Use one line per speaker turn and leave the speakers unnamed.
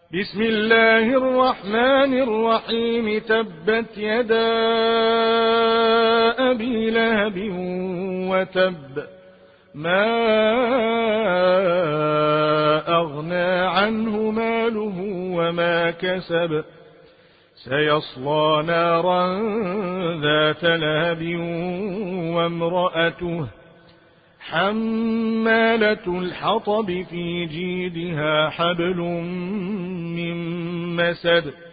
بسم الله الرحمن الرحيم. تبت يدا أبي لهب وتب، ما أغنى عنه ماله وما كسب، سيصلى نارا ذات لهب وامرأته حمالة الحطب في جيدها حبل من مسد